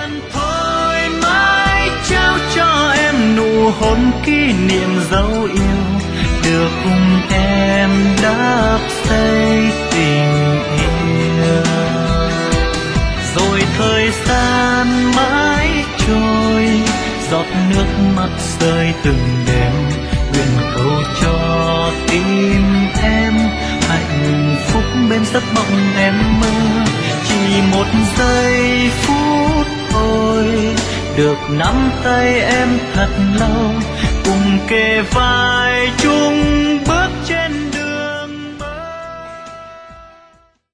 thôi mãi trao cho em nụ hôn kỷ niệm dấu yêu, được cùng em đắp xây tình yêu. Rồi thời gian mãi trôi, giọt nước mắt rơi từng đêm, nguyện cầu cho tim em hạnh phúc bên giấc mộng em mơ. Chỉ một giây phút thôi, được nắm tay em thật lâu, cùng kề vai chung bước trên